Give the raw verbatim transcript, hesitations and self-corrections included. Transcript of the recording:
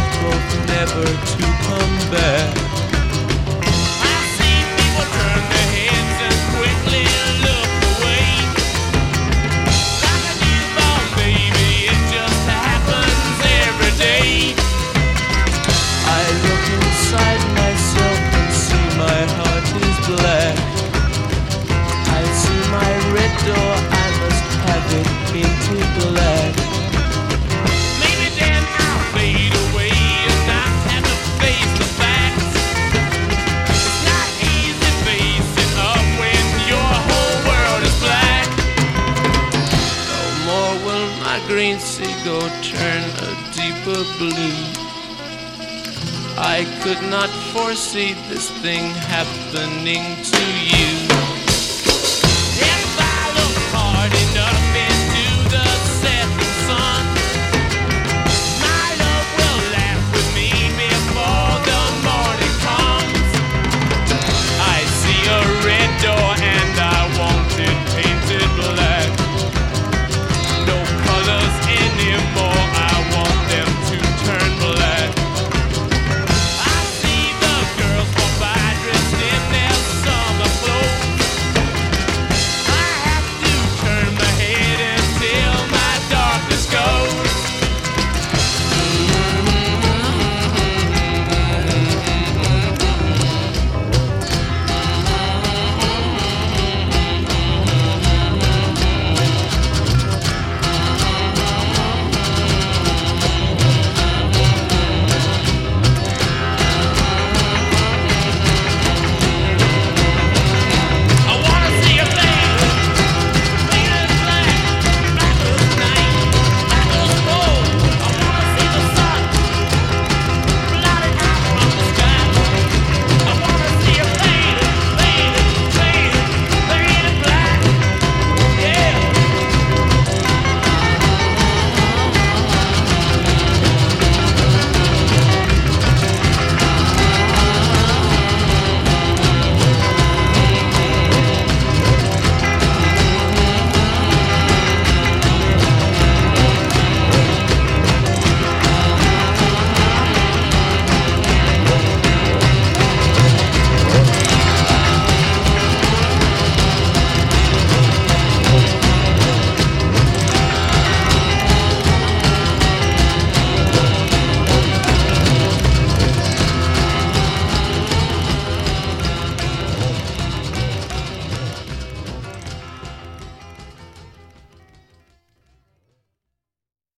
left both never to come back. I see people turn their heads and quickly look away. Like a newborn baby, it just happens every day. I look inside myself and see my heart is black. I see my red door, I must have it painted black. Maybe then I'll fade away and not have to face the facts. It's not easy facing up when your whole world is black. No more will my green seagull turn a deeper blue. I could not foresee this thing happening to you.